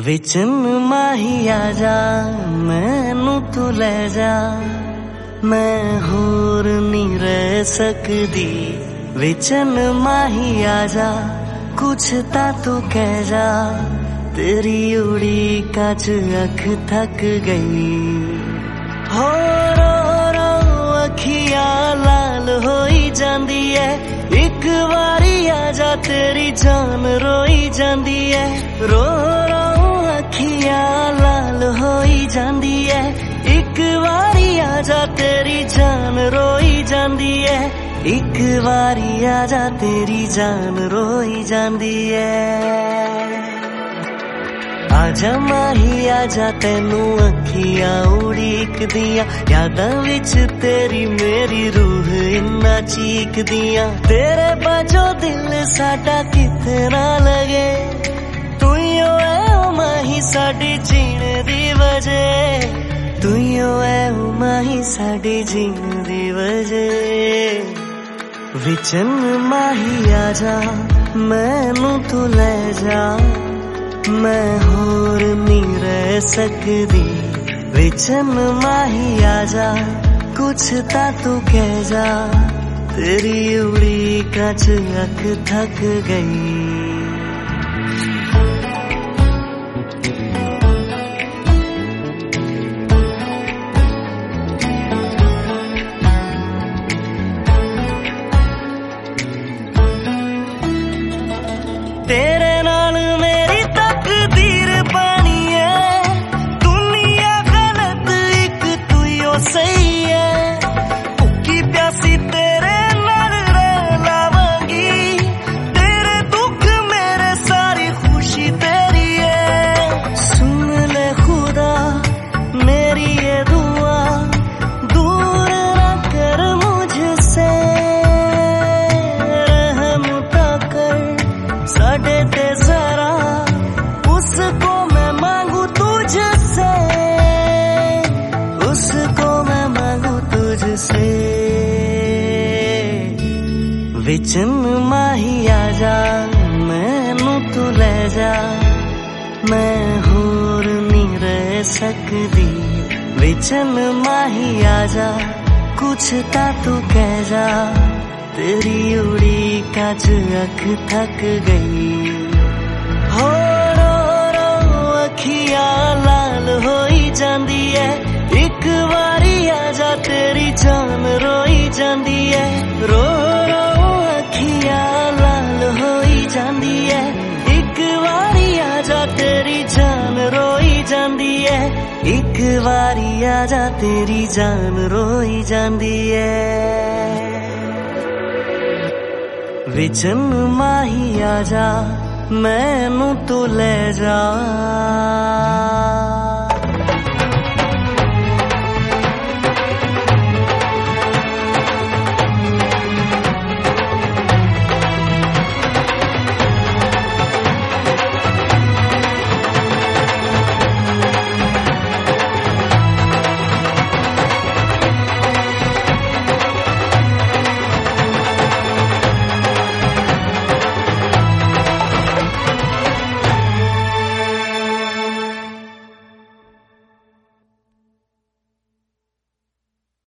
विचन माही आजा मैनू तू ले जा, मैं होर नहीं रह सकदी। विचन माही आजा कुछ ता तू कह जा, तेरी उड़ीका च अख थक गई। हो रो रो अखियां लाल होई जांदी है, एक बारी आजा तेरी जान रोई जांदी है। रो रो अखियां लाल होई जांदी है, एक बारी आजा तेरी जान रोई जांदी है। एक बारी आजा तेरी जान रोई जांदी है। आजा माही आजा तेनू अखियां उड़ीकदियां, यादां विच तेरी मेरी रूह इन्ना चीकदियां। तेरे बाजो दिल साडा किथे ना लगे, तू यो है ओ माही साडी जीने दी वजह। तू यो है ओ माही साडी जीने दी वजह। विचन माही आजा मैनू तू ले जा, मैं होर नहीं रह सकदी। विचन माही आजा कुछ ता तू कह जा, तेरी उड़ीका च अख थक गई। तेरे नाल मेरी तकदीर बनी है, दुनिया गलत एक तू यो सही है। भुखी प्यासी तेरे नाल रह लावांगी, तेरे दुख मेरे सारी खुशी तेरी है। सुन ले खुदा मेरी ये दुआ, दूर ना कर मुझसे, साडे ते जरा उसको मैं मांगू तुझसे, उसको मैं मांगू तुझसे। विचन माही आजा मैनू तू ले जा, मैं होर नहीं रह सकदी। विचन माही आजा कुछ ता तू कह जा, तेरी उड़ीका च अख थक गई। हो रो रो अखियां लाल होई जांदी है, एक बारी आजा तेरी जान रोई जांदी है। रो रो अखियां लाल होई जांदी है, एक बारी आजा तेरी जान रोई जांदी है। एक बारी आजा तेरी जान रोई जांदी है। विचन माही आजा मैनू तू ले जा।